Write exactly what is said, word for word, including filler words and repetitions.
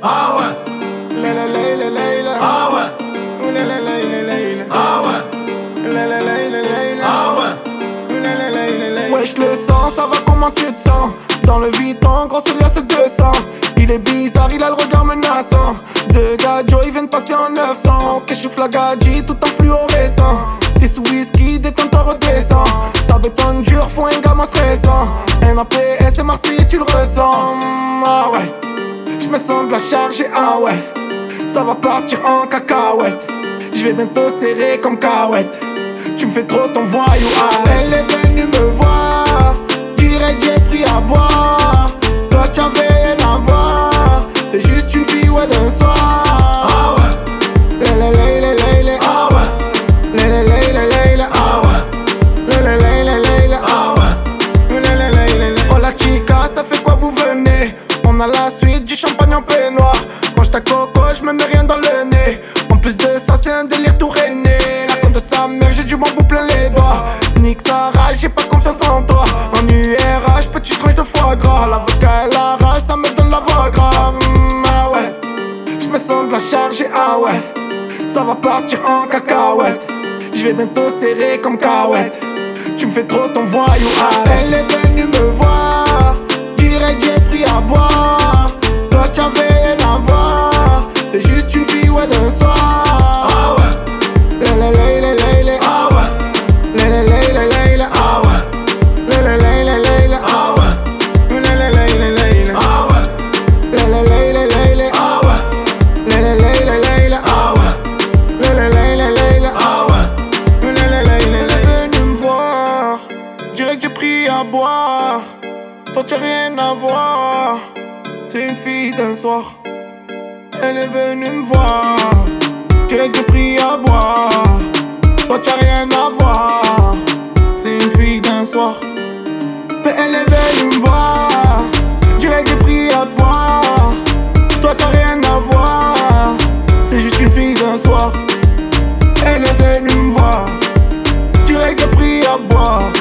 Ah ouais. La la la la la la. Ah ouais. La la la la la la. Ah ouais. La la la la la la. Ah ouais. La la la la la. Ouais, je le sens, ça va, comment tu te sens? Dans le Vuitton, gros celui à ce deux cents. Il est bizarre, il a le regard menaçant. Deux gars, Joe, ils viennent passer en neuf cents. Ok, je suis flagadji, tout en fluorescent. T'es sous whisky, détends-toi, redescends. Ça bétonne dur, faut un gamin stressant. N A P S et Marseille, tu le ressens. Ah ouais, je me sens de la charger, ah ouais. Ça va partir en cacahuète. Je vais bientôt serrer comme Cahouette. Tu me fais trop ton voyou, ah ouais. Elle est venue me voir, direct j'ai pris à boire. Toi t'avais rien à voir, c'est juste une fille ouais d'un soir. Ah ouais. Lele lele lele. Ah ouais. Lele lele lele. Ah ouais. Lele lele lele. Ah ouais. La la la la la. Oh la chica, ça fait quoi vous venez? On a la suite du champagne en peignoir. Quand j't'ai coco, j'me mets rien dans le nez. En plus de ça, c'est un délire tout rené. La compte de sa mère, j'ai du bambou plein les doigts. Nique sa rage, j'ai pas confiance en toi. En U R H, petite tranche de foie gras. L'avocat et la rage, ça me donne la voix grave. Mm, ah ouais, j'me sens de la charger, ah ouais. Ça va partir en cacahuète. J'vais bientôt serrer comme Cahouette. Tu me fais trop ton voyou, ah ouais. Elle est venue me voir, direct j'ai pris à boire. Toi t'avais rien à voir, c'est juste une fille ouais d'un soir. Ah ouais. Lele lele lele. Ah ouais. Lele lele lele. Ah ouais. Lele lele lele. Ah ouais. La la la la la la. Ah ouais. Lele lele lele. Ah ouais. Lele lele lele. Ah ouais. Lele lele lele. Ah ouais. La la la la Elle la. est venue me voir, direct j'ai pris à boire. Toi t'as rien à voir, c'est une fille d'un soir. Elle est venue me voir, direct j'ai pris à boire. Toi t'as rien à voir, c'est une fille d'un soir. Mais elle est venue me voir, direct j'ai pris à boire. Toi t'as rien à voir, c'est juste une fille d'un soir. Elle est venue me voir, direct j'ai pris à boire.